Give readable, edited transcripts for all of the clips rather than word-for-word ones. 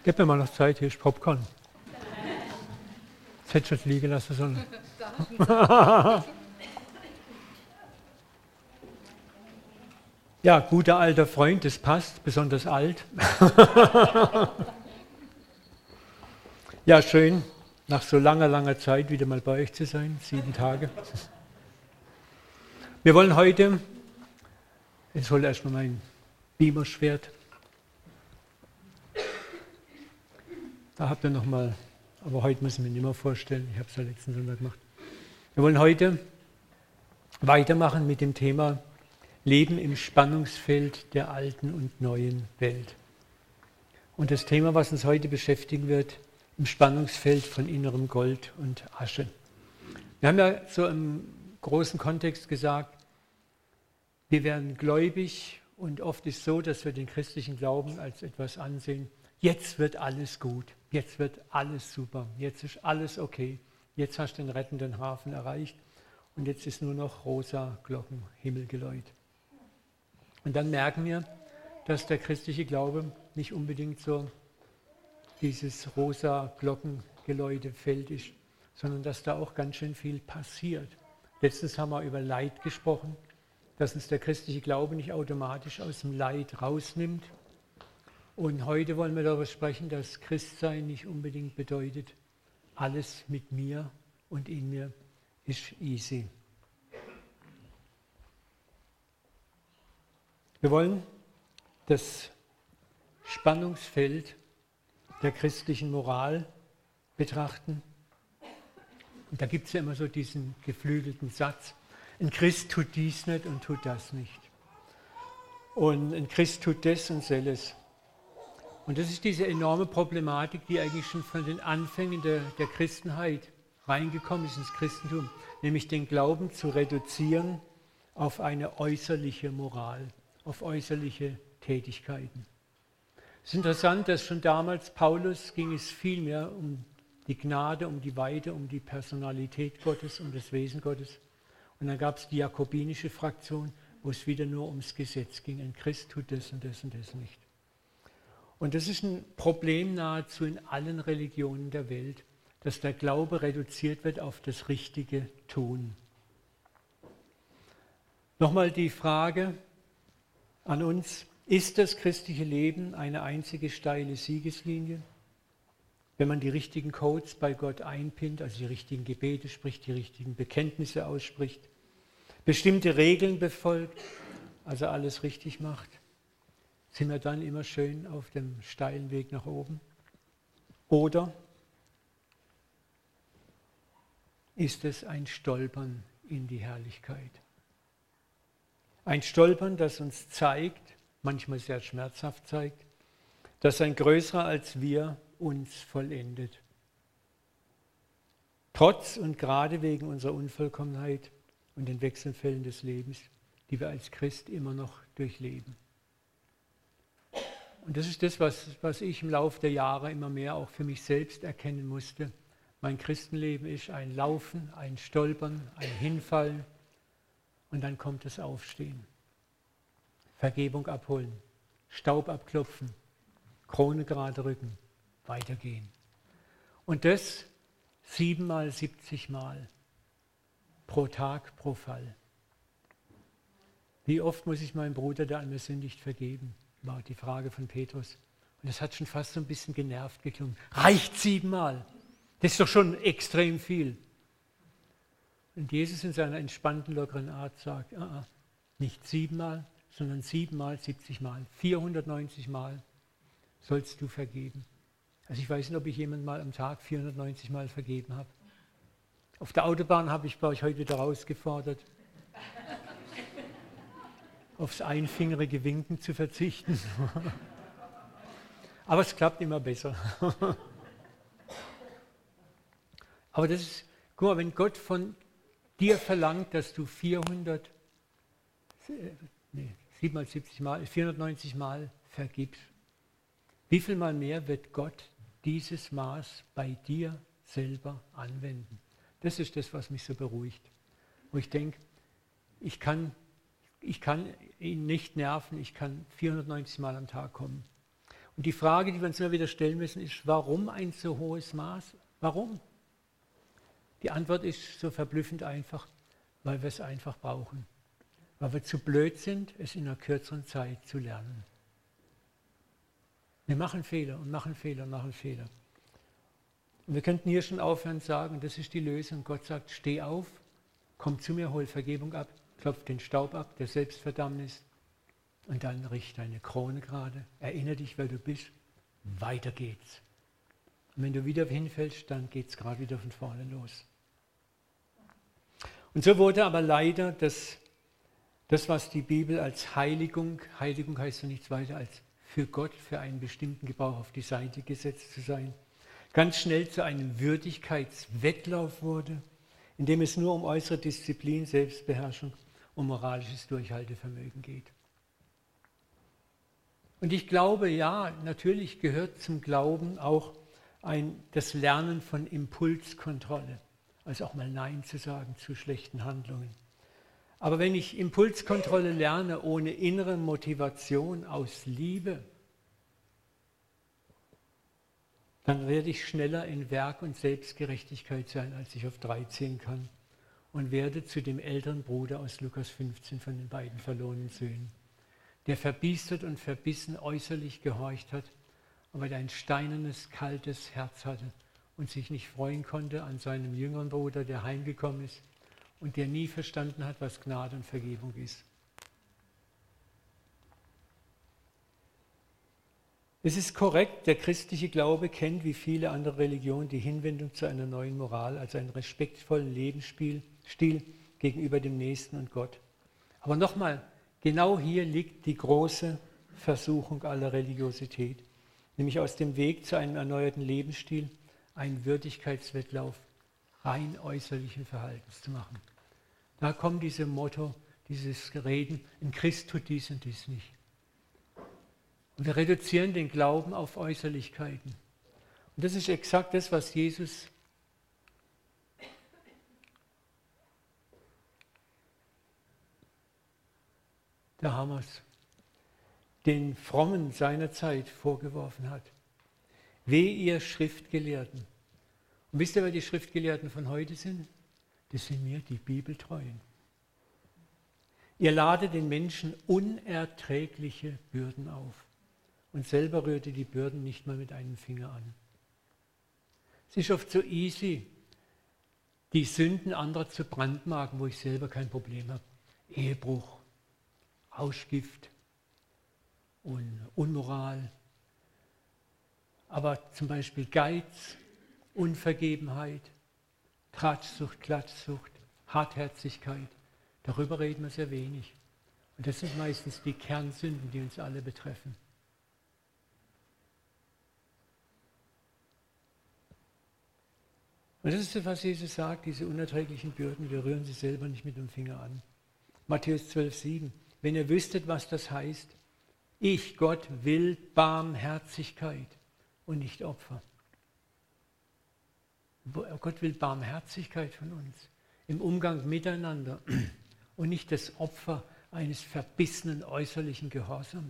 Gib mir mal noch Zeit, hier ist Popcorn. Das hätte ich schon liegen lassen sollen. Ja, guter alter Freund, das passt, besonders alt. Ja, schön, nach so langer Zeit wieder mal bei euch zu sein, 7 Tage. Wir wollen heute, jetzt hol erstmal mein Beamer-Schwert. Da habt ihr nochmal, aber heute müssen wir nicht mehr vorstellen, ich habe es ja letzten Sonntag gemacht. Wir wollen heute weitermachen mit dem Thema Leben im Spannungsfeld der alten und neuen Welt. Und das Thema, was uns heute beschäftigen wird, im Spannungsfeld von innerem Gold und Asche. Wir haben ja so im großen Kontext gesagt, wir werden gläubig und oft ist es so, dass wir den christlichen Glauben als etwas ansehen. Jetzt wird alles gut, jetzt wird alles super, jetzt ist alles okay, jetzt hast du den rettenden Hafen erreicht und jetzt ist nur noch rosa Glocken, Himmelgeläut. Und dann merken wir, dass der christliche Glaube nicht unbedingt so dieses rosa Glockengeläute-Feld ist, sondern dass da auch ganz schön viel passiert. Letztens haben wir über Leid gesprochen, dass uns der christliche Glaube nicht automatisch aus dem Leid rausnimmt. Und heute wollen wir darüber sprechen, dass Christsein nicht unbedingt bedeutet, alles mit mir und in mir ist easy. Wir wollen das Spannungsfeld der christlichen Moral betrachten. Und da gibt es ja immer so diesen geflügelten Satz, ein Christ tut dies nicht und tut das nicht. Und ein Christ tut das und selles. Und das ist diese enorme Problematik, die eigentlich schon von den Anfängen der Christenheit reingekommen ist ins Christentum, nämlich den Glauben zu reduzieren auf eine äußerliche Moral, auf äußerliche Tätigkeiten. Es ist interessant, dass schon damals Paulus ging es viel mehr um die Gnade, um die Weite, um die Personalität Gottes, um das Wesen Gottes. Und dann gab es die jakobinische Fraktion, wo es wieder nur ums Gesetz ging. Ein Christ tut das und das und das nicht. Und das ist ein Problem nahezu in allen Religionen der Welt, dass der Glaube reduziert wird auf das richtige Tun. Nochmal die Frage an uns, ist das christliche Leben eine einzige steile Siegeslinie? Wenn man die richtigen Codes bei Gott einpinnt, also die richtigen Gebete spricht, die richtigen Bekenntnisse ausspricht, bestimmte Regeln befolgt, also alles richtig macht, sind wir dann immer schön auf dem steilen Weg nach oben? Oder ist es ein Stolpern in die Herrlichkeit? Ein Stolpern, das uns zeigt, manchmal sehr schmerzhaft zeigt, dass ein Größerer als wir uns vollendet. Trotz und gerade wegen unserer Unvollkommenheit und den Wechselfällen des Lebens, die wir als Christ immer noch durchleben. Und das ist das, was ich im Laufe der Jahre immer mehr auch für mich selbst erkennen musste. Mein Christenleben ist ein Laufen, ein Stolpern, ein Hinfallen und dann kommt das Aufstehen. Vergebung abholen, Staub abklopfen, Krone gerade rücken, weitergehen. Und das 7-mal, 70-mal pro Tag, pro Fall. Wie oft muss ich meinem Bruder, der an mir sündigt, vergeben? War die Frage von Petrus. Und das hat schon fast so ein bisschen genervt geklungen. Reicht 7-mal? Das ist doch schon extrem viel. Und Jesus in seiner entspannten, lockeren Art sagt, nicht 7-mal, sondern 7-mal, 70-mal, 490-mal sollst du vergeben. Also ich weiß nicht, ob ich jemand mal am Tag 490 Mal vergeben habe. Auf der Autobahn habe ich bei euch heute wieder rausgefordert, aufs einfingerige Winken zu verzichten. Aber es klappt immer besser. Aber das ist, guck mal, wenn Gott von dir verlangt, dass du 490 Mal vergibst, wie viel mal mehr wird Gott dieses Maß bei dir selber anwenden? Das ist das, was mich so beruhigt. Wo ich denke, ich kann ihn nicht nerven, ich kann 490 Mal am Tag kommen. Und die Frage, die wir uns immer wieder stellen müssen, ist, warum ein so hohes Maß? Warum? Die Antwort ist so verblüffend einfach, weil wir es einfach brauchen. Weil wir zu blöd sind, es in einer kürzeren Zeit zu lernen. Wir machen Fehler und machen Fehler und machen Fehler. Und wir könnten hier schon aufhören und sagen, das ist die Lösung. Gott sagt, steh auf, komm zu mir, hol Vergebung ab, klopf den Staub ab, der Selbstverdammnis und dann richte deine Krone gerade. Erinnere dich, wer du bist. Weiter geht's. Und wenn du wieder hinfällst, dann geht's gerade wieder von vorne los. Und so wurde aber leider das, was die Bibel als Heiligung heißt ja nichts weiter als für Gott, für einen bestimmten Gebrauch auf die Seite gesetzt zu sein, ganz schnell zu einem Würdigkeitswettlauf wurde, in dem es nur um äußere Disziplin, Selbstbeherrschung und moralisches Durchhaltevermögen geht. Und ich glaube, ja, natürlich gehört zum Glauben auch das Lernen von Impulskontrolle, also auch mal Nein zu sagen zu schlechten Handlungen. Aber wenn ich Impulskontrolle lerne ohne innere Motivation aus Liebe, dann werde ich schneller in Werk und Selbstgerechtigkeit sein, als ich auf 3 zählen kann und werde zu dem älteren Bruder aus Lukas 15 von den beiden verlorenen Söhnen, der verbiestert und verbissen äußerlich gehorcht hat, aber der ein steinernes, kaltes Herz hatte und sich nicht freuen konnte an seinem jüngeren Bruder, der heimgekommen ist und der nie verstanden hat, was Gnade und Vergebung ist. Es ist korrekt, der christliche Glaube kennt wie viele andere Religionen die Hinwendung zu einer neuen Moral, also einen respektvollen Lebensstil gegenüber dem Nächsten und Gott. Aber nochmal, genau hier liegt die große Versuchung aller Religiosität, nämlich aus dem Weg zu einem erneuerten Lebensstil einen Würdigkeitswettlauf rein äußerlichen Verhaltens zu machen. Da kommt dieses Motto, dieses Reden, ein Christ tut dies und dies nicht. Und wir reduzieren den Glauben auf Äußerlichkeiten. Und das ist exakt das, was Jesus da haben wir es, den Frommen seiner Zeit vorgeworfen hat. Weh ihr Schriftgelehrten. Und wisst ihr, wer die Schriftgelehrten von heute sind? Das sind mir die Bibeltreuen. Ihr ladet den Menschen unerträgliche Bürden auf und selber rührt ihr die Bürden nicht mal mit einem Finger an. Es ist oft so easy, die Sünden anderer zu brandmarken, wo ich selber kein Problem habe. Ehebruch, Rauschgift und Unmoral. Aber zum Beispiel Geiz, Unvergebenheit, Tratschsucht, Klatschsucht, Hartherzigkeit, darüber reden wir sehr wenig. Und das sind meistens die Kernsünden, die uns alle betreffen. Und das ist das, was Jesus sagt, diese unerträglichen Bürden, wir rühren sie selber nicht mit dem Finger an. Matthäus 12,7. Wenn ihr wüsstet, was das heißt, ich, Gott, will Barmherzigkeit und nicht Opfer. Gott will Barmherzigkeit von uns im Umgang miteinander und nicht das Opfer eines verbissenen äußerlichen Gehorsams.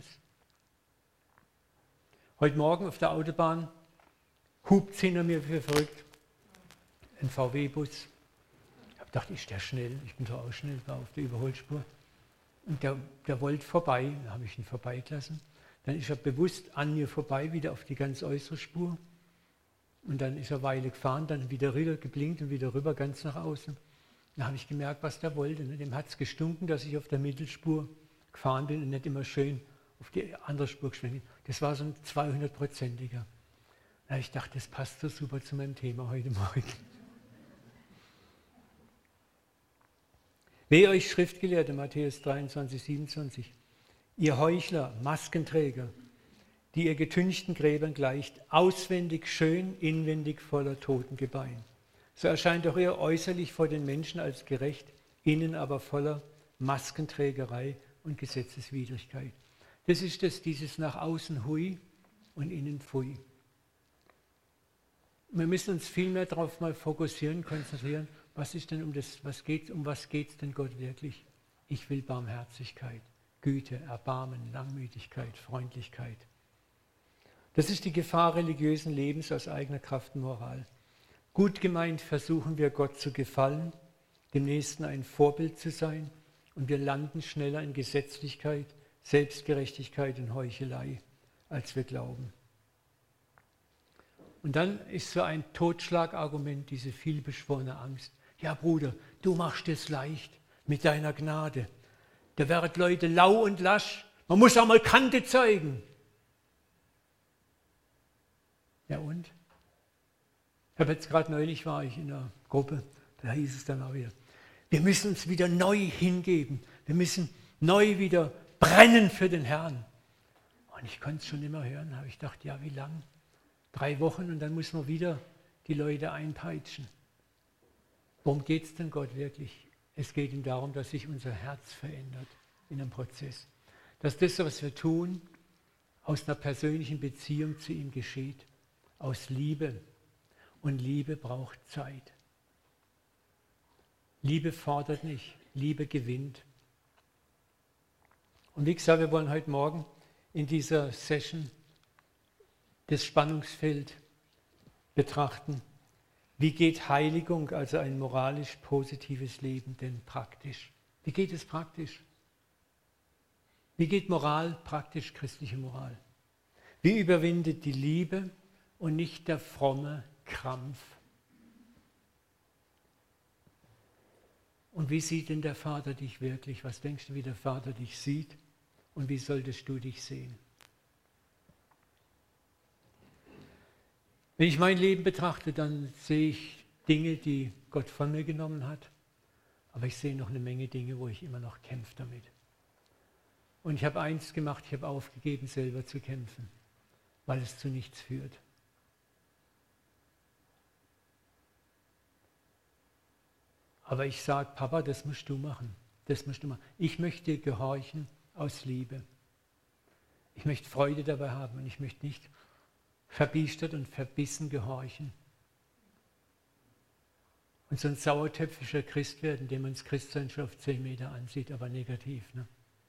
Heute Morgen auf der Autobahn hupt es hinter mir für verrückt. Ein VW-Bus. Ich habe gedacht, ist der schnell? Ich bin doch auch schnell, war auf der Überholspur. Und der wollte vorbei, dann habe ich ihn vorbeigelassen. Dann ist er bewusst an mir vorbei, wieder auf die ganz äußere Spur. Und dann ist er eine Weile gefahren, dann wieder rüber geblinkt und wieder rüber ganz nach außen. Dann habe ich gemerkt, was der wollte. Dem hat es gestunken, dass ich auf der Mittelspur gefahren bin und nicht immer schön auf die andere Spur geschwenkt bin. Das war so ein 200-prozentiger. Da habe ich gedacht, das passt so super zu meinem Thema heute Morgen. Wehe euch Schriftgelehrte, Matthäus 23, 27, ihr Heuchler, Maskenträger, die ihr getünchten Gräbern gleicht, auswendig schön, inwendig voller Totengebein. So erscheint auch ihr äußerlich vor den Menschen als gerecht, innen aber voller Maskenträgerei und Gesetzeswidrigkeit. Das ist dieses nach außen hui und innen pfui. Wir müssen uns viel mehr darauf mal fokussieren, konzentrieren, was geht's denn Gott wirklich? Ich will Barmherzigkeit, Güte, Erbarmen, Langmütigkeit, Freundlichkeit. Das ist die Gefahr religiösen Lebens aus eigener Kraft und Moral. Gut gemeint versuchen wir Gott zu gefallen, dem Nächsten ein Vorbild zu sein und wir landen schneller in Gesetzlichkeit, Selbstgerechtigkeit und Heuchelei, als wir glauben. Und dann ist so ein Totschlagargument diese vielbeschworene Angst. Ja Bruder, du machst es leicht mit deiner Gnade. Da werden Leute lau und lasch. Man muss auch mal Kante zeigen. Ja und? Ich habe jetzt gerade neulich, war ich in einer Gruppe, da hieß es dann auch wieder, wir müssen uns wieder neu hingeben. Wir müssen neu wieder brennen für den Herrn. Und ich konnte es schon immer hören, habe ich gedacht, ja wie lang? 3 Wochen und dann muss man wieder die Leute einpeitschen. Worum geht es denn Gott wirklich? Es geht ihm darum, dass sich unser Herz verändert in einem Prozess. Dass das, was wir tun, aus einer persönlichen Beziehung zu ihm geschieht. Aus Liebe. Und Liebe braucht Zeit. Liebe fordert nicht, Liebe gewinnt. Und wie gesagt, wir wollen heute Morgen in dieser Session das Spannungsfeld betrachten. Wie geht Heiligung, also ein moralisch positives Leben, denn praktisch? Wie geht es praktisch? Wie geht Moral praktisch, christliche Moral? Wie überwindet die Liebe und nicht der fromme Krampf? Und wie sieht denn der Vater dich wirklich? Was denkst du, wie der Vater dich sieht? Und wie solltest du dich sehen? Wenn ich mein Leben betrachte, dann sehe ich Dinge, die Gott von mir genommen hat. Aber ich sehe noch eine Menge Dinge, wo ich immer noch kämpfe damit. Und ich habe eins gemacht, ich habe aufgegeben, selber zu kämpfen, weil es zu nichts führt. Aber ich sage, Papa, das musst du machen. Das musst du machen. Ich möchte gehorchen aus Liebe. Ich möchte Freude dabei haben und ich möchte nicht verbiestert und verbissen gehorchen. Und so ein sauertöpfischer Christ werden, dem man das Christsein schon auf 10 Meter ansieht, aber negativ. Ne?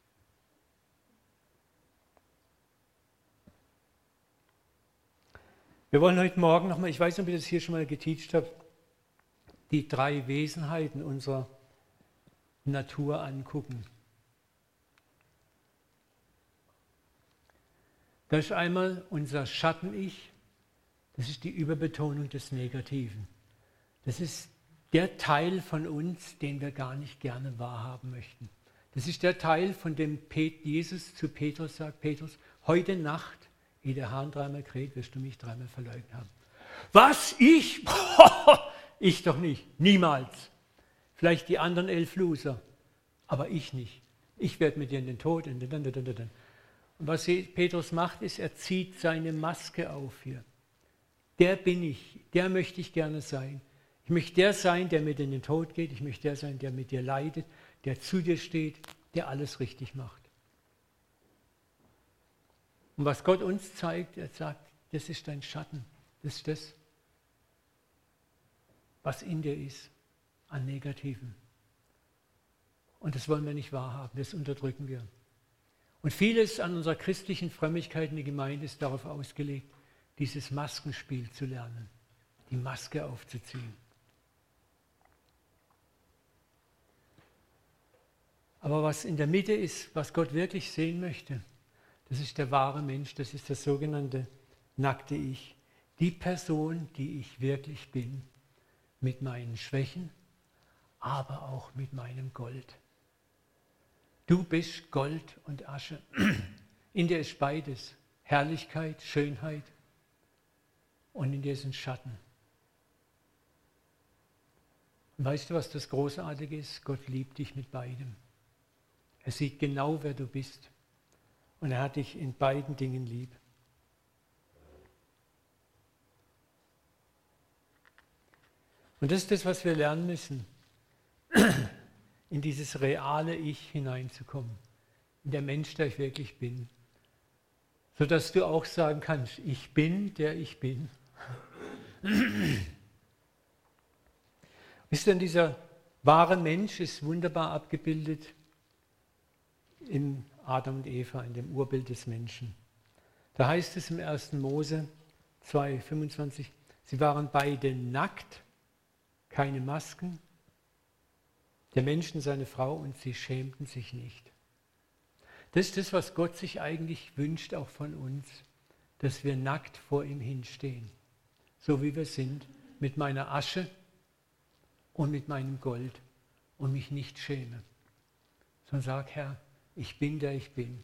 Wir wollen heute Morgen nochmal, ich weiß nicht, ob ich das hier schon mal geteacht habe, die 3 Wesenheiten unserer Natur angucken. Das ist einmal unser Schatten-Ich, das ist die Überbetonung des Negativen. Das ist der Teil von uns, den wir gar nicht gerne wahrhaben möchten. Das ist der Teil, von dem Jesus zu Petrus sagt, Petrus, heute Nacht, ehe der Hahn 3-mal kräht, wirst du mich 3-mal verleugnet haben. Was? Ich? Ich doch nicht. Niemals. Vielleicht die anderen 11 Loser, aber ich nicht. Ich werde mit dir in den Tod. Und was Petrus macht, ist, er zieht seine Maske auf hier. Der bin ich, der möchte ich gerne sein. Ich möchte der sein, der mit in den Tod geht. Ich möchte der sein, der mit dir leidet, der zu dir steht, der alles richtig macht. Und was Gott uns zeigt, er sagt, das ist dein Schatten. Das ist das, was in dir ist, an Negativen. Und das wollen wir nicht wahrhaben, das unterdrücken wir. Und vieles an unserer christlichen Frömmigkeit in der Gemeinde ist darauf ausgelegt, dieses Maskenspiel zu lernen, die Maske aufzuziehen. Aber was in der Mitte ist, was Gott wirklich sehen möchte, das ist der wahre Mensch, das ist das sogenannte nackte Ich. Die Person, die ich wirklich bin, mit meinen Schwächen, aber auch mit meinem Gold. Du bist Gold und Asche. In dir ist beides. Herrlichkeit, Schönheit und in dir sind Schatten. Und weißt du, was das Großartige ist? Gott liebt dich mit beidem. Er sieht genau, wer du bist. Und er hat dich in beiden Dingen lieb. Und das ist das, was wir lernen müssen, in dieses reale Ich hineinzukommen, in der Mensch, der ich wirklich bin. Sodass du auch sagen kannst, ich bin, der ich bin. Wisst ihr, dieser wahre Mensch ist wunderbar abgebildet in Adam und Eva, in dem Urbild des Menschen. Da heißt es im 1. Mose 2,25, sie waren beide nackt, keine Masken, der Mensch und seine Frau, und sie schämten sich nicht. Das ist das, was Gott sich eigentlich wünscht, auch von uns, dass wir nackt vor ihm hinstehen, so wie wir sind, mit meiner Asche und mit meinem Gold, und mich nicht schäme, sondern sage, Herr, ich bin der ich bin.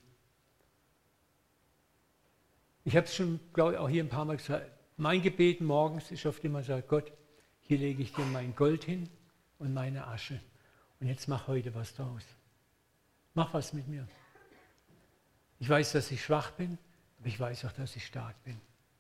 Ich habe es schon, glaube ich, auch hier ein paar Mal gesagt, mein Gebet morgens ist oft immer, sagt Gott, hier lege ich dir mein Gold hin und meine Asche. Und jetzt mach heute was draus. Mach was mit mir. Ich weiß, dass ich schwach bin, aber ich weiß auch, dass ich stark bin.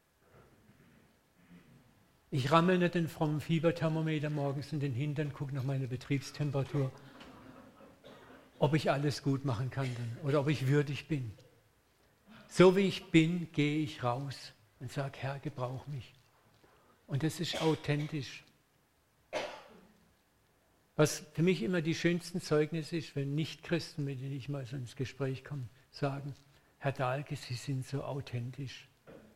Ich rammel nicht den frommen Fieberthermometer morgens in den Hintern, gucke nach meiner Betriebstemperatur, ob ich alles gut machen kann dann, oder ob ich würdig bin. So wie ich bin, gehe ich raus und sage, Herr, gebrauch mich. Und das ist authentisch. Was für mich immer die schönsten Zeugnisse ist, wenn Nichtchristen, mit denen ich mal so ins Gespräch komme, sagen, Herr Dahlke, Sie sind so authentisch.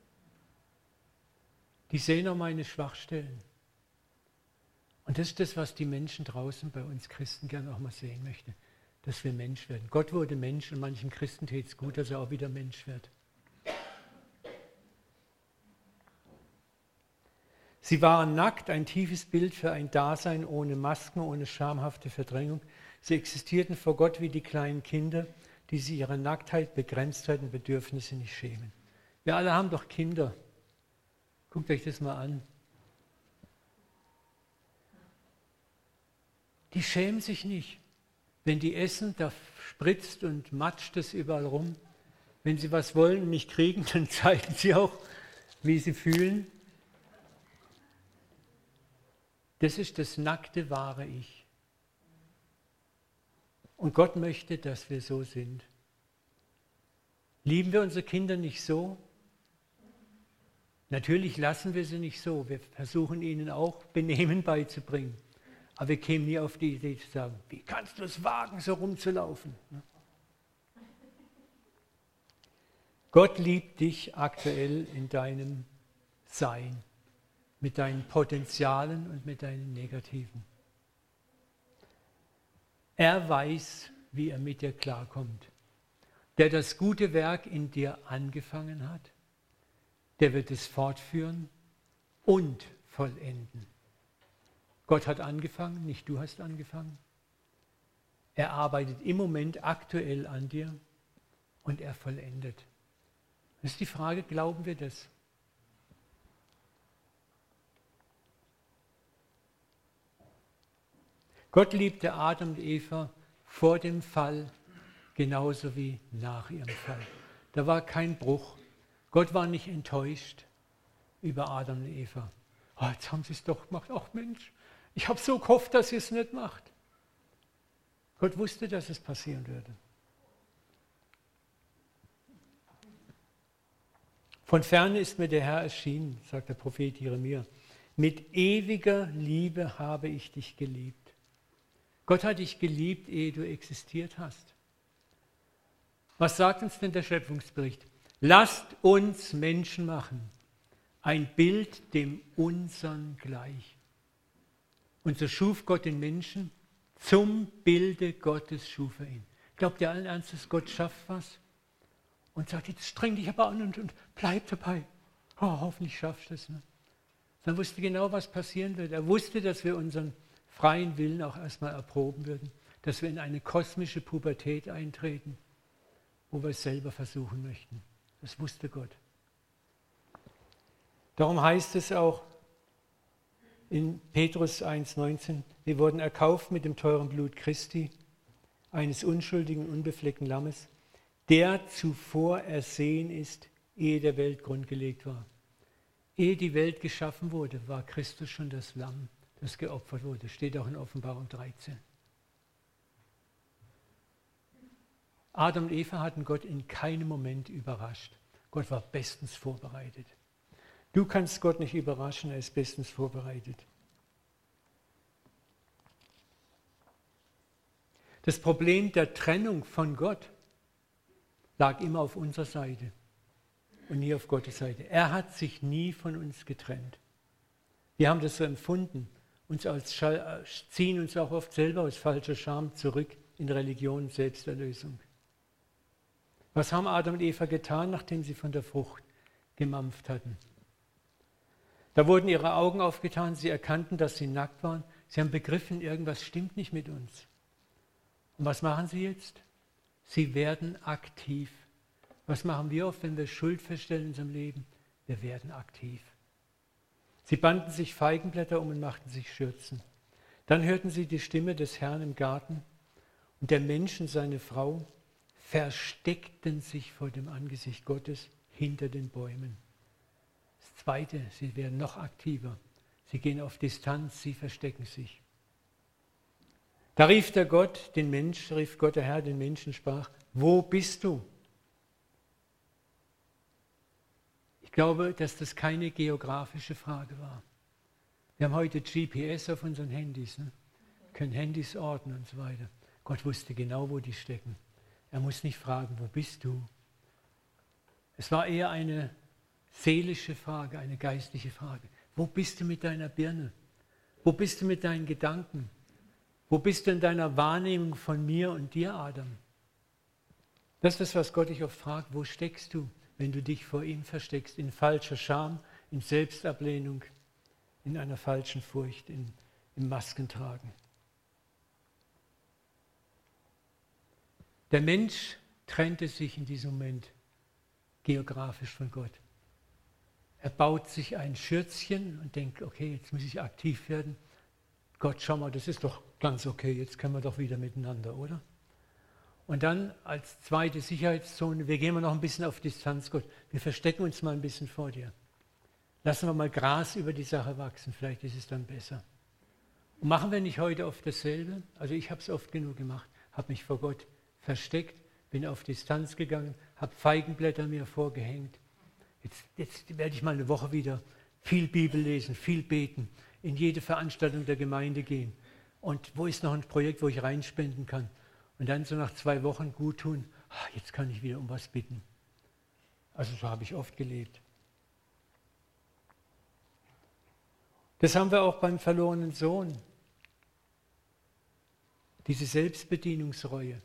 Die sehen auch meine Schwachstellen. Und das ist das, was die Menschen draußen bei uns Christen gerne auch mal sehen möchten, dass wir Mensch werden. Gott wurde Mensch und manchen Christen täte es gut, dass er auch wieder Mensch wird. Sie waren nackt, ein tiefes Bild für ein Dasein ohne Masken, ohne schamhafte Verdrängung. Sie existierten vor Gott wie die kleinen Kinder, die sich ihrer Nacktheit, Begrenztheit und Bedürfnisse nicht schämen. Wir alle haben doch Kinder. Guckt euch das mal an. Die schämen sich nicht. Wenn die essen, da spritzt und matscht es überall rum. Wenn sie was wollen und nicht kriegen, dann zeigen sie auch, wie sie fühlen. Das ist das nackte, wahre Ich. Und Gott möchte, dass wir so sind. Lieben wir unsere Kinder nicht so? Natürlich lassen wir sie nicht so. Wir versuchen ihnen auch Benehmen beizubringen. Aber wir kämen nie auf die Idee zu sagen, wie kannst du es wagen, so rumzulaufen? Gott liebt dich aktuell in deinem Sein, mit deinen Potenzialen und mit deinen Negativen. Er weiß, wie er mit dir klarkommt. Der das gute Werk in dir angefangen hat, der wird es fortführen und vollenden. Gott hat angefangen, nicht du hast angefangen. Er arbeitet im Moment aktuell an dir und er vollendet. Das ist die Frage, glauben wir das? Gott liebte Adam und Eva vor dem Fall genauso wie nach ihrem Fall. Da war kein Bruch. Gott war nicht enttäuscht über Adam und Eva. Oh, jetzt haben sie es doch gemacht. Ach Mensch, ich habe so gehofft, dass ihr es nicht macht. Gott wusste, dass es passieren würde. Von ferne ist mir der Herr erschienen, sagt der Prophet Jeremia. Mit ewiger Liebe habe ich dich geliebt. Gott hat dich geliebt, ehe du existiert hast. Was sagt uns denn der Schöpfungsbericht? Lasst uns Menschen machen, ein Bild dem unseren gleich. Und so schuf Gott den Menschen, zum Bilde Gottes schuf er ihn. Glaubt ihr allen Ernstes, Gott schafft was? Und sagt, jetzt streng dich aber an und bleib dabei. Oh, hoffentlich schaffst du es. Ne? Dann wusste genau, was passieren wird. Er wusste, dass wir unseren freien Willen auch erstmal erproben würden, dass wir in eine kosmische Pubertät eintreten, wo wir es selber versuchen möchten. Das wusste Gott. Darum heißt es auch in Petrus 1,19, wir wurden erkauft mit dem teuren Blut Christi, eines unschuldigen, unbefleckten Lammes, der zuvor ersehen ist, ehe der Welt Grund gelegt war. Ehe die Welt geschaffen wurde, war Christus schon das Lamm, das geopfert wurde. Steht auch in Offenbarung 13. Adam und Eva hatten Gott in keinem Moment überrascht. Gott war bestens vorbereitet. Du kannst Gott nicht überraschen, er ist bestens vorbereitet. Das Problem der Trennung von Gott lag immer auf unserer Seite. und nie auf Gottes Seite. Er hat sich nie von uns getrennt. Wir haben das so empfunden, ziehen uns auch oft selber aus falscher Scham zurück in Religion und Selbsterlösung. Was haben Adam und Eva getan, nachdem sie von der Frucht gemampft hatten? Da wurden ihre Augen aufgetan, sie erkannten, dass sie nackt waren. Sie haben begriffen, irgendwas stimmt nicht mit uns. Und was machen sie jetzt? Sie werden aktiv. Was machen wir oft, wenn wir Schuld feststellen in unserem Leben? Wir werden aktiv. Sie banden sich Feigenblätter um und machten sich Schürzen. Dann hörten sie die Stimme des Herrn im Garten und der Mensch und seine Frau versteckten sich vor dem Angesicht Gottes hinter den Bäumen. Das Zweite, sie werden noch aktiver. Sie gehen auf Distanz, sie verstecken sich. Da rief der Gott der Herr den Menschen, sprach, wo bist du? Ich glaube, dass das keine geografische Frage war. Wir haben heute GPS auf unseren Handys, ne? Können Handys orten und so weiter. Gott wusste genau, wo die stecken. Er muss nicht fragen, wo bist du? Es war eher eine seelische Frage, eine geistliche Frage. Wo bist du mit deiner Birne? Wo bist du mit deinen Gedanken? Wo bist du in deiner Wahrnehmung von mir und dir, Adam? Das ist das, was Gott dich oft fragt. Wo steckst du, wenn du dich vor ihm versteckst? In falscher Scham, in Selbstablehnung, in einer falschen Furcht, im Maskentragen. Der Mensch trennte sich in diesem Moment geografisch von Gott. Er baut sich ein Schürzchen und denkt, okay, jetzt muss ich aktiv werden. Gott, schau mal, das ist doch ganz okay, jetzt können wir doch wieder miteinander, oder? Und dann als zweite Sicherheitszone, wir gehen mal noch ein bisschen auf Distanz, Gott. Wir verstecken uns mal ein bisschen vor dir. Lassen wir mal Gras über die Sache wachsen, vielleicht ist es dann besser. Und machen wir nicht heute oft dasselbe? Also ich habe es oft genug gemacht, habe mich vor Gott versteckt, bin auf Distanz gegangen, habe Feigenblätter mir vorgehängt. Jetzt werde ich mal eine Woche wieder viel Bibel lesen, viel beten, in jede Veranstaltung der Gemeinde gehen. Und wo ist noch ein Projekt, wo ich reinspenden kann? Und dann so nach 2 Wochen gut tun, jetzt kann ich wieder um was bitten. Also so habe ich oft gelebt. Das haben wir auch beim verlorenen Sohn. Diese Selbstbedienungsreue.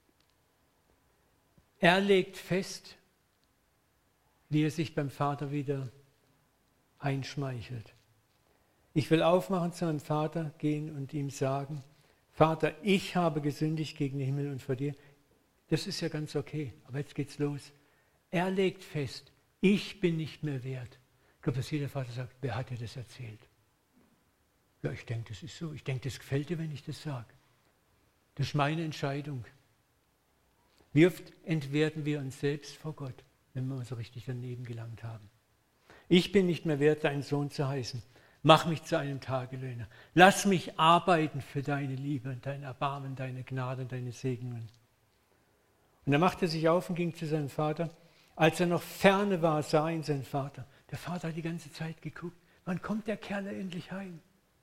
Er legt fest, wie er sich beim Vater wieder einschmeichelt. Ich will aufmachen zu meinem Vater gehen und ihm sagen, Vater, ich habe gesündigt gegen den Himmel und vor dir. Das ist ja ganz okay, aber jetzt geht's los. Er legt fest, ich bin nicht mehr wert. Ich glaube, dass jeder Vater sagt, wer hat dir das erzählt? Ja, ich denke, das ist so. Ich denke, das gefällt dir, wenn ich das sage. Das ist meine Entscheidung. Wie oft entwerten wir uns selbst vor Gott, wenn wir so richtig daneben gelangt haben. Ich bin nicht mehr wert, dein Sohn zu heißen. Mach mich zu einem Tagelöhner. Lass mich arbeiten für deine Liebe, dein Erbarmen, deine Gnade, deine Segnungen. Und er machte sich auf und ging zu seinem Vater. Als er noch ferne war, sah ihn sein Vater. Der Vater hat die ganze Zeit geguckt. Wann kommt der Kerl endlich heim?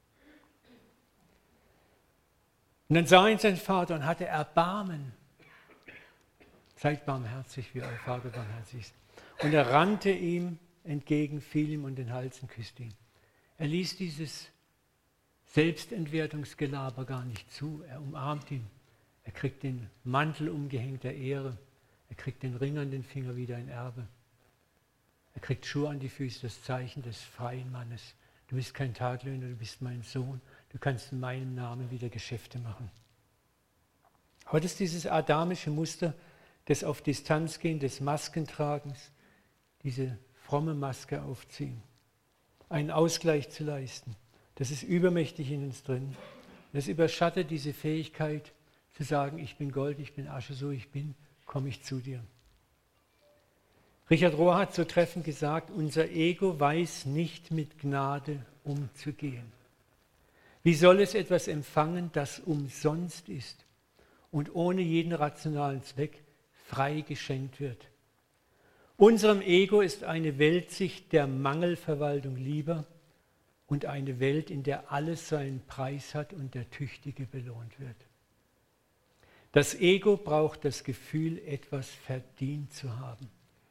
Und dann sah ihn sein Vater und hatte Erbarmen. Seid barmherzig, wie euer Vater barmherzig ist. Und er rannte ihm entgegen, fiel ihm um den Hals und küsste ihn. Er ließ dieses Selbstentwertungsgelaber gar nicht zu. Er umarmt ihn. Er kriegt den Mantel umgehängt der Ehre. Er kriegt den Ring an den Finger, wieder ein Erbe. Er kriegt Schuhe an die Füße, das Zeichen des freien Mannes. Du bist kein Tagelöhner, du bist mein Sohn. Du kannst in meinem Namen wieder Geschäfte machen. Aber das ist dieses adamische Muster des auf Distanz gehen, des Maskentragens, diese fromme Maske aufziehen, einen Ausgleich zu leisten. Das ist übermächtig in uns drin. Das überschattet diese Fähigkeit zu sagen, ich bin Gold, ich bin Asche, so ich bin, komme ich zu dir. Richard Rohr hat so treffend gesagt, unser Ego weiß nicht mit Gnade umzugehen. Wie soll es etwas empfangen, das umsonst ist und ohne jeden rationalen Zweck frei geschenkt wird? Unserem Ego ist eine Weltsicht der Mangelverwaltung lieber und eine Welt, in der alles seinen Preis hat und der Tüchtige belohnt wird. Das Ego braucht das Gefühl, etwas verdient zu haben.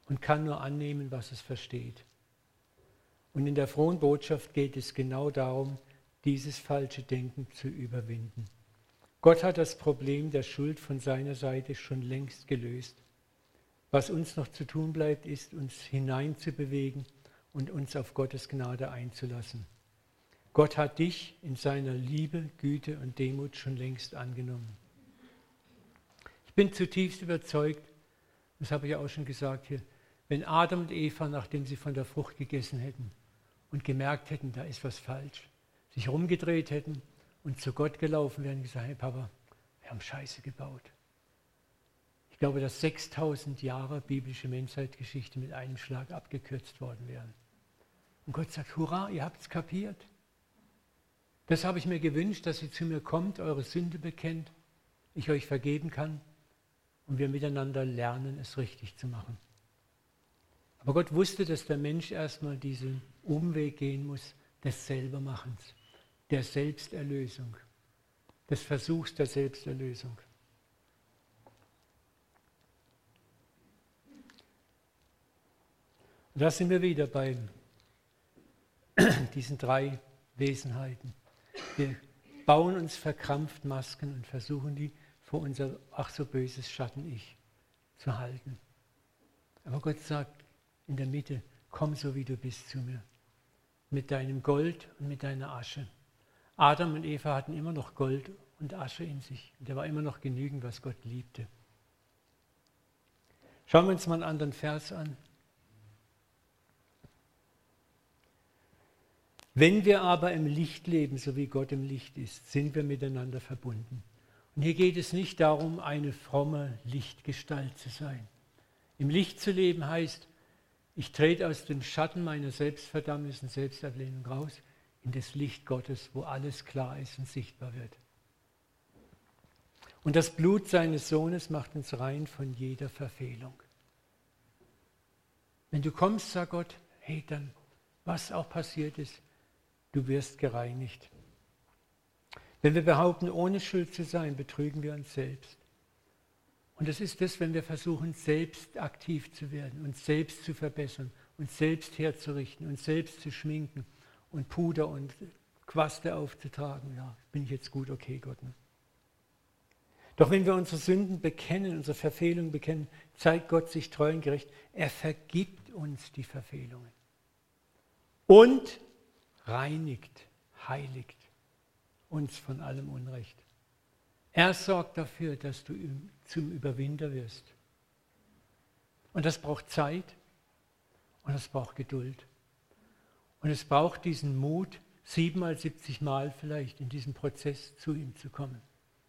und kann nur annehmen, was es versteht. Und in der frohen Botschaft geht es genau darum, dieses falsche Denken zu überwinden. Gott hat das Problem der Schuld von seiner Seite schon längst gelöst. Was uns noch zu tun bleibt, ist, uns hineinzubewegen und uns auf Gottes Gnade einzulassen. Gott hat dich in seiner Liebe, Güte und Demut schon längst angenommen. Ich bin zutiefst überzeugt, das habe ich ja auch schon gesagt hier, wenn Adam und Eva, nachdem sie von der Frucht gegessen hätten und gemerkt hätten, da ist was falsch, sich rumgedreht hätten und zu Gott gelaufen wären und gesagt, hey Papa, wir haben Scheiße gebaut. Ich glaube, dass 6000 Jahre biblische Menschheitsgeschichte mit einem Schlag abgekürzt worden wären. Und Gott sagt, hurra, ihr habt es kapiert. Das habe ich mir gewünscht, dass ihr zu mir kommt, eure Sünde bekennt, ich euch vergeben kann und wir miteinander lernen, es richtig zu machen. Aber Gott wusste, dass der Mensch erstmal diesen Umweg gehen muss, des Selbermachens, der Selbsterlösung, des Versuchs der Selbsterlösung. Und da sind wir wieder bei diesen 3 Wesenheiten. Wir bauen uns verkrampft Masken und versuchen die vor unser ach so böses Schatten-Ich zu halten. Aber Gott sagt in der Mitte, komm so wie du bist zu mir, mit deinem Gold und mit deiner Asche. Adam und Eva hatten immer noch Gold und Asche in sich. Und da war immer noch genügend, was Gott liebte. Schauen wir uns mal einen anderen Vers an. Wenn wir aber im Licht leben, so wie Gott im Licht ist, sind wir miteinander verbunden. Und hier geht es nicht darum, eine fromme Lichtgestalt zu sein. Im Licht zu leben heißt, ich trete aus dem Schatten meiner Selbstverdammnis und Selbstablehnung raus in das Licht Gottes, wo alles klar ist und sichtbar wird. Und das Blut seines Sohnes macht uns rein von jeder Verfehlung. Wenn du kommst, sagt Gott, hey, dann, was auch passiert ist, du wirst gereinigt. Wenn wir behaupten, ohne Schuld zu sein, betrügen wir uns selbst. Und das ist das, wenn wir versuchen, selbst aktiv zu werden, uns selbst zu verbessern, uns selbst herzurichten, uns selbst zu schminken und Puder und Quaste aufzutragen. Ja, bin ich jetzt gut, okay, Gott. Ne? Doch wenn wir unsere Sünden bekennen, unsere Verfehlungen bekennen, zeigt Gott sich treu und gerecht. Er vergibt uns die Verfehlungen. Und reinigt, heiligt uns von allem Unrecht. Er sorgt dafür, dass du zum Überwinder wirst. Und das braucht Zeit und es braucht Geduld. Und es braucht diesen Mut, 7-mal, 70 Mal vielleicht in diesem Prozess zu ihm zu kommen.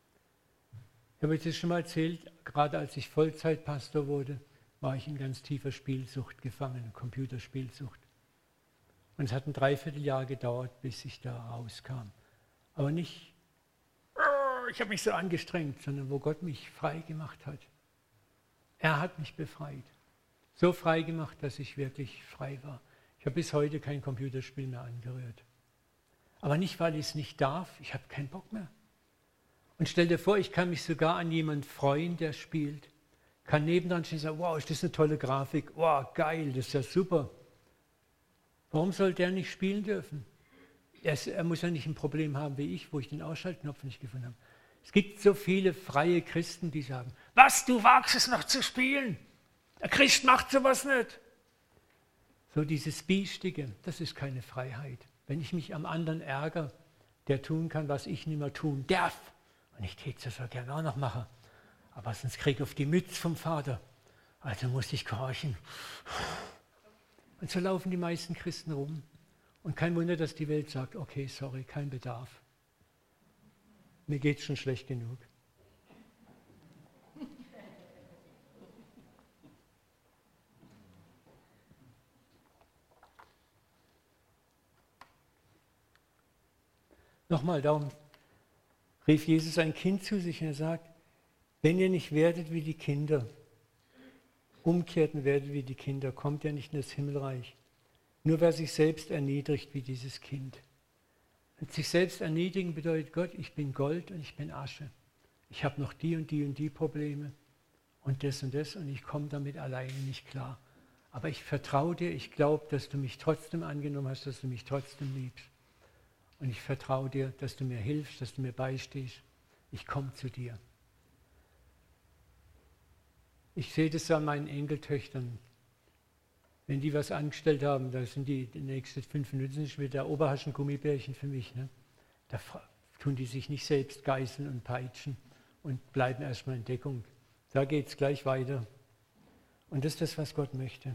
Ich habe euch das schon mal erzählt, gerade als ich Vollzeitpastor wurde, war ich in ganz tiefer Spielsucht gefangen, Computerspielsucht. Und es hat ein Dreivierteljahr gedauert, bis ich da rauskam. Aber nicht, ich habe mich so angestrengt, sondern wo Gott mich frei gemacht hat. Er hat mich befreit. So frei gemacht, dass ich wirklich frei war. Ich habe bis heute kein Computerspiel mehr angerührt. Aber nicht, weil ich es nicht darf, ich habe keinen Bock mehr. Und stell dir vor, ich kann mich sogar an jemanden freuen, der spielt. Kann nebendran stehen und sagen, wow, ist das eine tolle Grafik, wow, geil, das ist ja super. Warum soll der nicht spielen dürfen? Er muss ja nicht ein Problem haben wie ich, wo ich den Ausschaltknopf nicht gefunden habe. Es gibt so viele freie Christen, die sagen, was, du wagst es noch zu spielen? Der Christ macht sowas nicht. So dieses Biestige, das ist keine Freiheit. Wenn ich mich am anderen ärgere, der tun kann, was ich nicht mehr tun darf. Und ich täte es ja gerne auch noch machen. Aber sonst kriege ich auf die Mütze vom Vater. Also muss ich gehorchen. Und so laufen die meisten Christen rum. Und kein Wunder, dass die Welt sagt, okay, sorry, kein Bedarf. Mir geht es schon schlecht genug. Nochmal, darum rief Jesus ein Kind zu sich und er sagt, wenn ihr nicht werdet wie die Kinder, umkehrt und werdet wie die Kinder, kommt ihr nicht in das Himmelreich. Nur wer sich selbst erniedrigt wie dieses Kind. Und sich selbst erniedrigen bedeutet, Gott, ich bin Gold und ich bin Asche. Ich habe noch die und die und die Probleme und das und ich komme damit alleine nicht klar. aber ich vertraue dir, ich glaube, dass du mich trotzdem angenommen hast, dass du mich trotzdem liebst. Und ich vertraue dir, dass du mir hilfst, dass du mir beistehst. Ich komme zu dir. Ich sehe das an meinen Enkeltöchtern. Wenn die was angestellt haben, da sind die nächsten 5 Minuten nicht mit der Oberhaschen Gummibärchen für mich. Ne? Da tun die sich nicht selbst geißeln und peitschen und bleiben erstmal in Deckung. Da geht es gleich weiter. Und das ist das, was Gott möchte.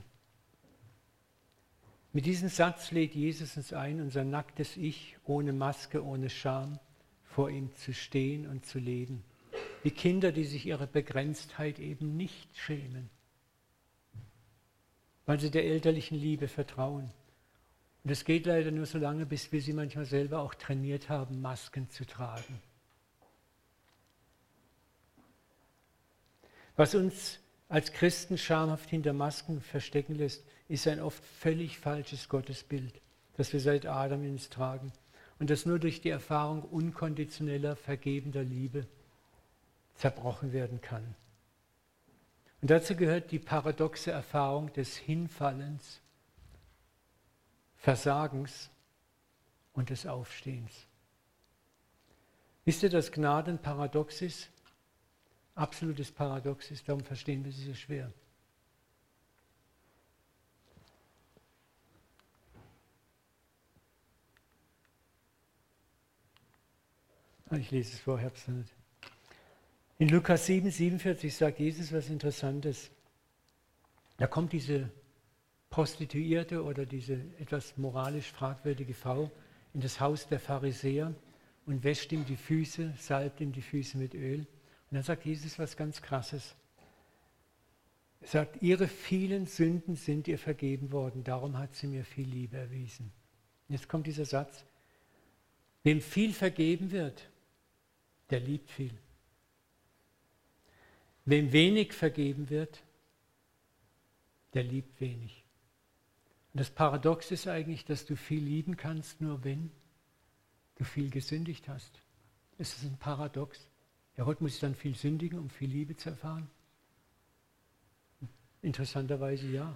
Mit diesem Satz lädt Jesus uns ein, unser nacktes Ich ohne Maske, ohne Scham vor ihm zu stehen und zu leben. Wie Kinder, die sich ihrer Begrenztheit eben nicht schämen, weil sie der elterlichen Liebe vertrauen. Und das geht leider nur so lange, bis wir sie manchmal selber auch trainiert haben, Masken zu tragen. Was uns als Christen schamhaft hinter Masken verstecken lässt, ist ein oft völlig falsches Gottesbild, das wir seit Adam in uns tragen und das nur durch die Erfahrung unkonditioneller, vergebender Liebe zerbrochen werden kann. Und dazu gehört die paradoxe Erfahrung des Hinfallens, Versagens und des Aufstehens. Wisst ihr, dass Gnade ein Paradox ist? Absolutes Paradox ist, darum verstehen wir sie so schwer. Ich lese es vorher, hab's noch nicht. In Lukas 7, 47 sagt Jesus was Interessantes. Da kommt diese Prostituierte oder diese etwas moralisch fragwürdige Frau in das Haus der Pharisäer und wäscht ihm die Füße, salbt ihm die Füße mit Öl. Und dann sagt Jesus was ganz Krasses. Er sagt, ihre vielen Sünden sind ihr vergeben worden, darum hat sie mir viel Liebe erwiesen. Und jetzt kommt dieser Satz. Wem viel vergeben wird, der liebt viel. Wem wenig vergeben wird, der liebt wenig. Und das Paradox ist eigentlich, dass du viel lieben kannst, nur wenn du viel gesündigt hast. Es ist ein Paradox. Ja, Gott muss dann viel sündigen, um viel Liebe zu erfahren? Interessanterweise ja.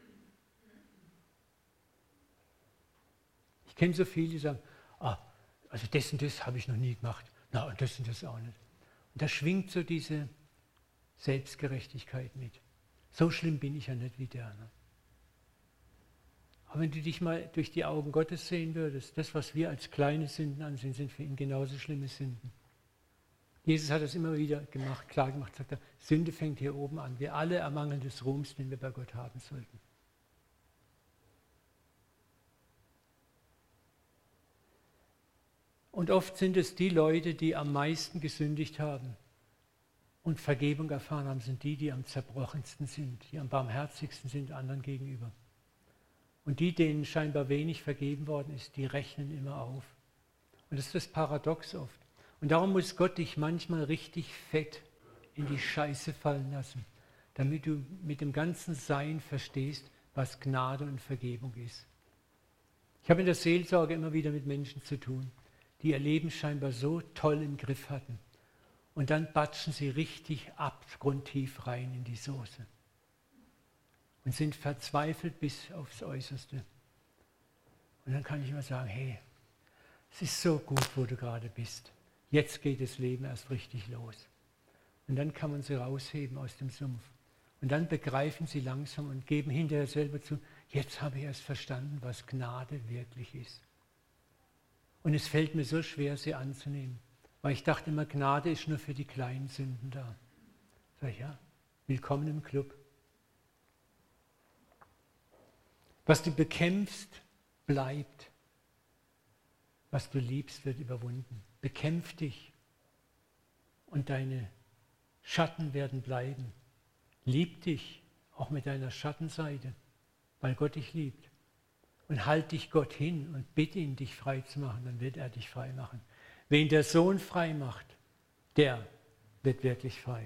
Ich kenne so viele, die sagen, also das und das habe ich noch nie gemacht. Na, und das auch nicht. Und da schwingt so diese Selbstgerechtigkeit mit. So schlimm bin ich ja nicht wie der. Ne? Aber wenn du dich mal durch die Augen Gottes sehen würdest, das, was wir als kleine Sünden ansehen, sind für ihn genauso schlimme Sünden. Jesus hat das immer wieder gemacht, klar gemacht, sagt er, Sünde fängt hier oben an. Wir alle ermangeln des Ruhms, den wir bei Gott haben sollten. Und oft sind es die Leute, die am meisten gesündigt haben und Vergebung erfahren haben, sind die, die am zerbrochensten sind, die am barmherzigsten sind anderen gegenüber. Und die, denen scheinbar wenig vergeben worden ist, die rechnen immer auf. Und das ist das Paradox oft. Und darum muss Gott dich manchmal richtig fett in die Scheiße fallen lassen, damit du mit dem ganzen Sein verstehst, was Gnade und Vergebung ist. Ich habe in der Seelsorge immer wieder mit Menschen zu tun, die ihr Leben scheinbar so toll im Griff hatten. Und dann batschen sie richtig abgrundtief rein in die Soße und sind verzweifelt bis aufs Äußerste. Und dann kann ich immer sagen, hey, es ist so gut, wo du gerade bist. Jetzt geht das Leben erst richtig los. Und dann kann man sie rausheben aus dem Sumpf. Und dann begreifen sie langsam und geben hinterher selber zu, jetzt habe ich erst verstanden, was Gnade wirklich ist. Und es fällt mir so schwer, sie anzunehmen. Weil ich dachte immer, Gnade ist nur für die kleinen Sünden da. Sag ich, ja, willkommen im Club. Was du bekämpfst, bleibt. Was du liebst, wird überwunden. Bekämpf dich und deine Schatten werden bleiben. Lieb dich, auch mit deiner Schattenseite, weil Gott dich liebt. Und halt dich Gott hin und bitte ihn, dich frei zu machen, dann wird er dich frei machen. Wen der Sohn frei macht, der wird wirklich frei.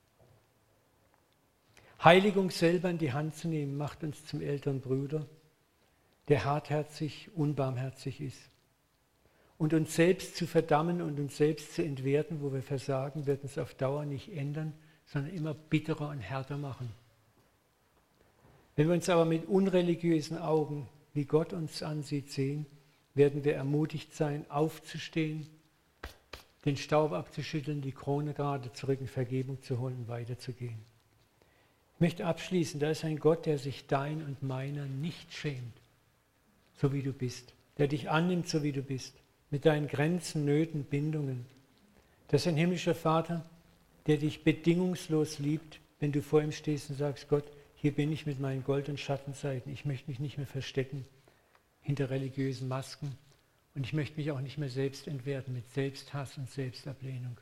Heiligung selber in die Hand zu nehmen, macht uns zum älteren Bruder, der hartherzig, unbarmherzig ist. Und uns selbst zu verdammen und uns selbst zu entwerten, wo wir versagen, wird uns auf Dauer nicht ändern, sondern immer bitterer und härter machen. Wenn wir uns aber mit unreligiösen Augen, wie Gott uns ansieht, sehen, werden wir ermutigt sein, aufzustehen, den Staub abzuschütteln, die Krone gerade zu rücken, Vergebung zu holen und weiterzugehen. Ich möchte abschließen, da ist ein Gott, der sich dein und meiner nicht schämt, so wie du bist, der dich annimmt, so wie du bist, mit deinen Grenzen, Nöten, Bindungen. Das ist ein himmlischer Vater, der dich bedingungslos liebt, wenn du vor ihm stehst und sagst, Gott, hier bin ich mit meinen Gold- und Schattenseiten, ich möchte mich nicht mehr verstecken hinter religiösen Masken und ich möchte mich auch nicht mehr selbst entwerten mit Selbsthass und Selbstablehnung.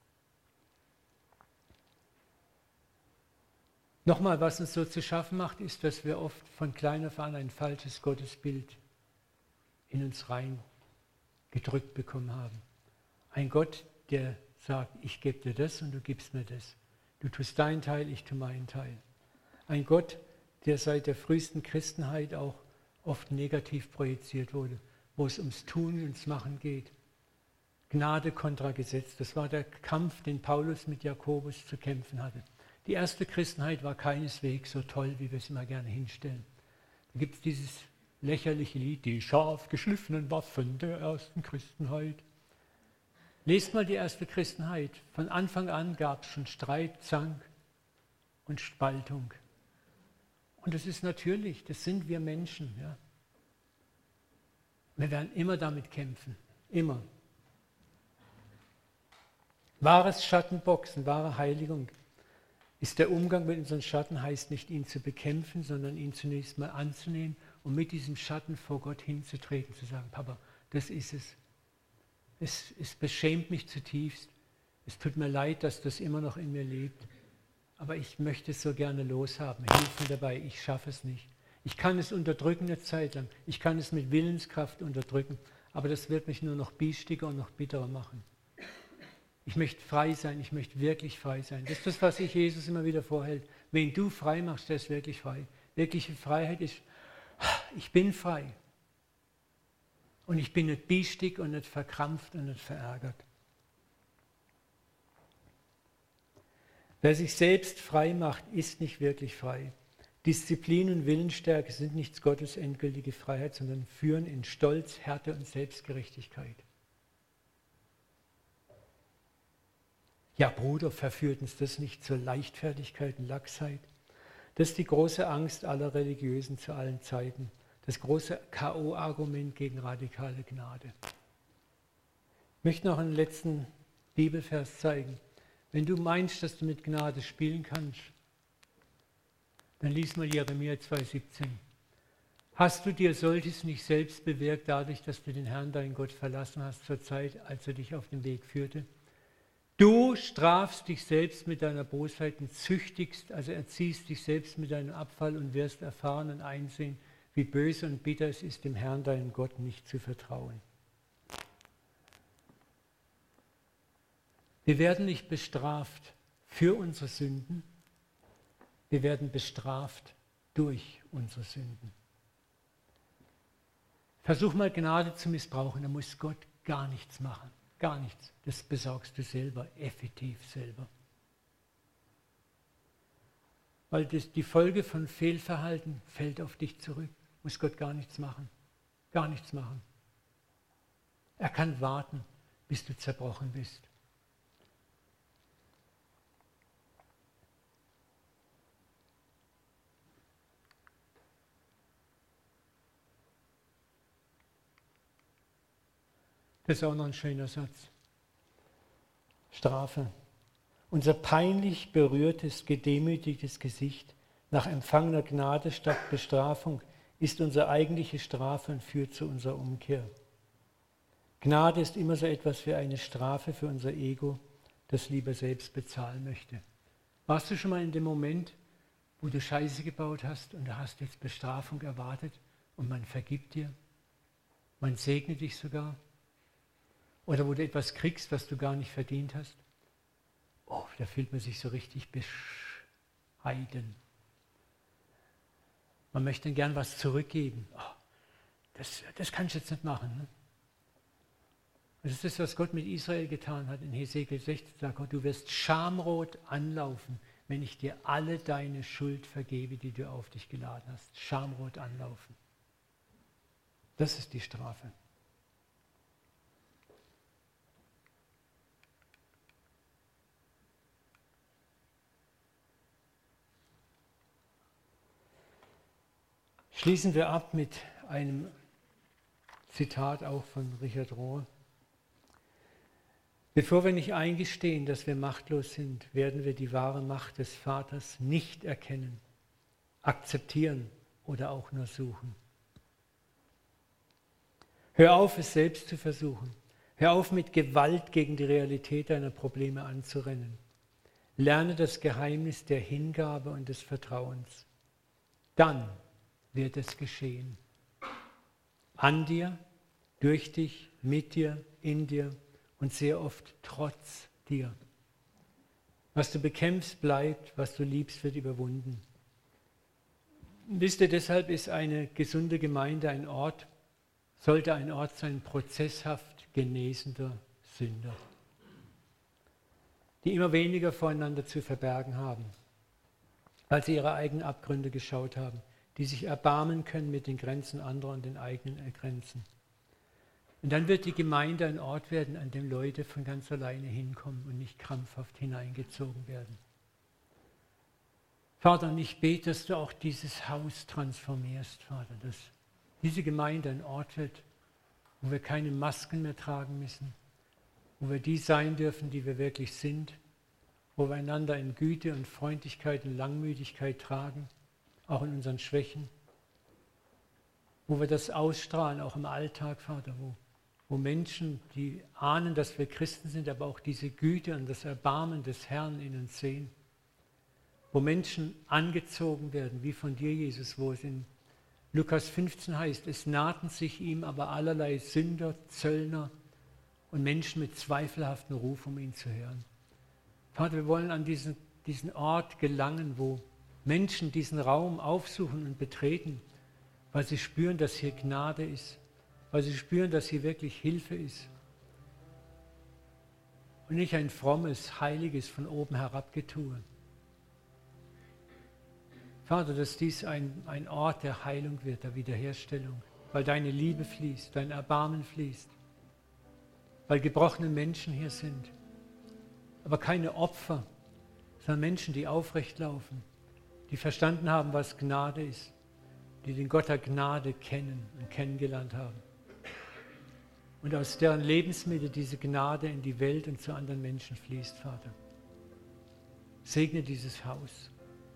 Nochmal, was uns so zu schaffen macht, ist, dass wir oft von klein auf an ein falsches Gottesbild in uns rein gedrückt bekommen haben. Ein Gott, der sagt, ich gebe dir das und du gibst mir das. Du tust deinen Teil, ich tue meinen Teil. Ein Gott, der seit der frühesten Christenheit auch oft negativ projiziert wurde, wo es ums Tun und ums Machen geht. Gnade kontra Gesetz, das war der Kampf, den Paulus mit Jakobus zu kämpfen hatte. Die erste Christenheit war keineswegs so toll, wie wir es immer gerne hinstellen. Da gibt es dieses lächerliche Lied, die scharf geschliffenen Waffen der ersten Christenheit. Lest mal die erste Christenheit. Von Anfang an gab es schon Streit, Zank und Spaltung. Und das ist natürlich, das sind wir Menschen. Ja. Wir werden immer damit kämpfen, immer. Wahres Schattenboxen, wahre Heiligung ist der Umgang mit unseren Schatten, heißt nicht, ihn zu bekämpfen, sondern ihn zunächst mal anzunehmen und mit diesem Schatten vor Gott hinzutreten, zu sagen, Papa, das ist es. Es beschämt mich zutiefst. Es tut mir leid, dass das immer noch in mir lebt. Aber ich möchte es so gerne loshaben. Hilf mir dabei, ich schaffe es nicht. Ich kann es unterdrücken eine Zeit lang. Ich kann es mit Willenskraft unterdrücken. Aber das wird mich nur noch biestiger und noch bitterer machen. Ich möchte frei sein, ich möchte wirklich frei sein. Das ist das, was sich Jesus immer wieder vorhält. Wen du frei machst, der ist wirklich frei. Wirkliche Freiheit ist, ich bin frei. Und ich bin nicht biestig und nicht verkrampft und nicht verärgert. Wer sich selbst frei macht, ist nicht wirklich frei. Disziplin und Willensstärke sind nicht Gottes endgültige Freiheit, sondern führen in Stolz, Härte und Selbstgerechtigkeit. Ja, Bruder, verführt uns das nicht zur Leichtfertigkeit und Laxheit? Das ist die große Angst aller Religiösen zu allen Zeiten. Das große K.O.-Argument gegen radikale Gnade. Ich möchte noch einen letzten Bibelvers zeigen. Wenn du meinst, dass du mit Gnade spielen kannst, dann lies mal Jeremia 2,17. Hast du dir solches nicht selbst bewirkt, dadurch, dass du den Herrn, deinen Gott, verlassen hast zur Zeit, als er dich auf den Weg führte? Du strafst dich selbst mit deiner Bosheit und züchtigst, also erziehst dich selbst mit deinem Abfall und wirst erfahren und einsehen, wie böse und bitter es ist, dem Herrn, deinem Gott, nicht zu vertrauen. Wir werden nicht bestraft für unsere Sünden, wir werden bestraft durch unsere Sünden. Versuch mal Gnade zu missbrauchen, da muss Gott gar nichts machen. Gar nichts. Das besorgst du selber, effektiv selber. Weil die Folge von Fehlverhalten fällt auf dich zurück. Muss Gott gar nichts machen. Gar nichts machen. Er kann warten, bis du zerbrochen bist. Das ist auch noch ein schöner Satz. Strafe. Unser peinlich berührtes, gedemütigtes Gesicht nach empfangener Gnade statt Bestrafung ist unsere eigentliche Strafe und führt zu unserer Umkehr. Gnade ist immer so etwas wie eine Strafe für unser Ego, das lieber selbst bezahlen möchte. Warst du schon mal in dem Moment, wo du Scheiße gebaut hast und du hast jetzt Bestrafung erwartet und man vergibt dir? Man segnet dich sogar? Oder wo du etwas kriegst, was du gar nicht verdient hast. Oh, da fühlt man sich so richtig bescheiden. Man möchte gern was zurückgeben. Oh, das kannst du jetzt nicht machen. Ne? Das ist das, was Gott mit Israel getan hat in Hesekiel 16. Sagt Gott, du wirst schamrot anlaufen, wenn ich dir alle deine Schuld vergebe, die du auf dich geladen hast. Schamrot anlaufen. Das ist die Strafe. Schließen wir ab mit einem Zitat auch von Richard Rohr. Bevor wir nicht eingestehen, dass wir machtlos sind, werden wir die wahre Macht des Vaters nicht erkennen, akzeptieren oder auch nur suchen. Hör auf, es selbst zu versuchen. Hör auf, mit Gewalt gegen die Realität deiner Probleme anzurennen. Lerne das Geheimnis der Hingabe und des Vertrauens. Dann wird es geschehen. An dir, durch dich, mit dir, in dir und sehr oft trotz dir. Was du bekämpfst, bleibt, was du liebst, wird überwunden. Wisst ihr, deshalb ist eine gesunde Gemeinde ein Ort, sollte ein Ort sein, prozesshaft genesender Sünder, die immer weniger voreinander zu verbergen haben, weil sie ihre eigenen Abgründe geschaut haben, die sich erbarmen können mit den Grenzen anderer und den eigenen Grenzen. Und dann wird die Gemeinde ein Ort werden, an dem Leute von ganz alleine hinkommen und nicht krampfhaft hineingezogen werden. Vater, und ich bete, dass du auch dieses Haus transformierst, Vater, dass diese Gemeinde ein Ort wird, wo wir keine Masken mehr tragen müssen, wo wir die sein dürfen, die wir wirklich sind, wo wir einander in Güte und Freundlichkeit und Langmütigkeit tragen, auch in unseren Schwächen, wo wir das ausstrahlen, auch im Alltag, Vater, wo Menschen, die ahnen, dass wir Christen sind, aber auch diese Güte und das Erbarmen des Herrn in uns sehen, wo Menschen angezogen werden, wie von dir, Jesus, wo es in Lukas 15 heißt, es nahten sich ihm aber allerlei Sünder, Zöllner und Menschen mit zweifelhaftem Ruf, um ihn zu hören. Vater, wir wollen an diesen Ort gelangen, wo Menschen diesen Raum aufsuchen und betreten, weil sie spüren, dass hier Gnade ist, weil sie spüren, dass hier wirklich Hilfe ist. Und nicht ein frommes, heiliges, von oben herab Getue. Vater, dass dies ein Ort der Heilung wird, der Wiederherstellung, weil deine Liebe fließt, dein Erbarmen fließt, weil gebrochene Menschen hier sind, aber keine Opfer, sondern Menschen, die aufrecht laufen, die verstanden haben, was Gnade ist, die den Gott der Gnade kennen und kennengelernt haben. Und aus deren Lebensmittel diese Gnade in die Welt und zu anderen Menschen fließt, Vater. Segne dieses Haus.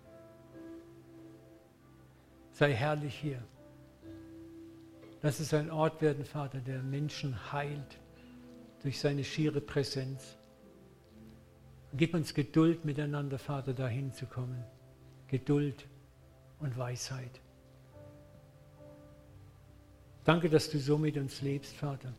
Sei herrlich hier. Lass es ein Ort werden, Vater, der Menschen heilt durch seine schiere Präsenz. Und gib uns Geduld miteinander, Vater, dahin zu kommen. Geduld und Weisheit. Danke, dass du so mit uns lebst, Vater.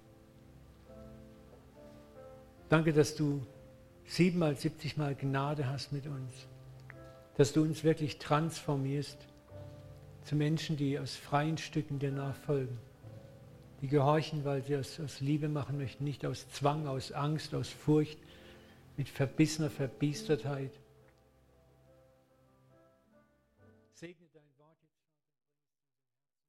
Danke, dass du 7-mal, 70-mal Gnade hast mit uns. Dass du uns wirklich transformierst zu Menschen, die aus freien Stücken dir nachfolgen. Die gehorchen, weil sie aus Liebe machen möchten, nicht aus Zwang, aus Angst, aus Furcht, mit verbissener Verbiestertheit.